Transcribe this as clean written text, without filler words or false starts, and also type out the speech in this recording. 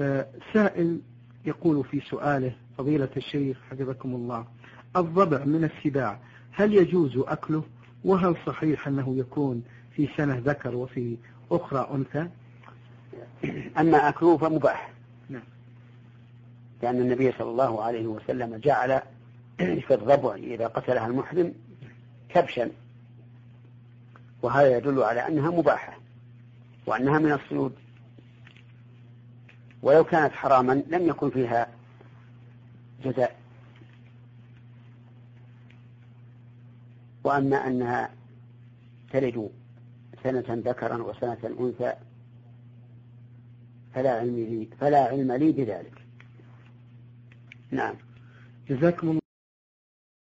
سائل يقول في سؤاله: فضيلة الشيخ حفظكم الله، الضبع من السباع هل يجوز أكله؟ وهل صحيح أنه يكون في سنة ذكر وفي أخرى أنثى؟ أما أكله فمباح، نعم. لأن النبي صلى الله عليه وسلم جعل في الضبع إذا قتلها المحرم كبشا، وهذا يدل على أنها مباحة وأنها من الصيود، ولو كانت حراما لم يكن فيها جزاء. وأما أنها تلد سنة ذكرا وسنة أنثى فلا علم لي بذلك. نعم. جزاكم الله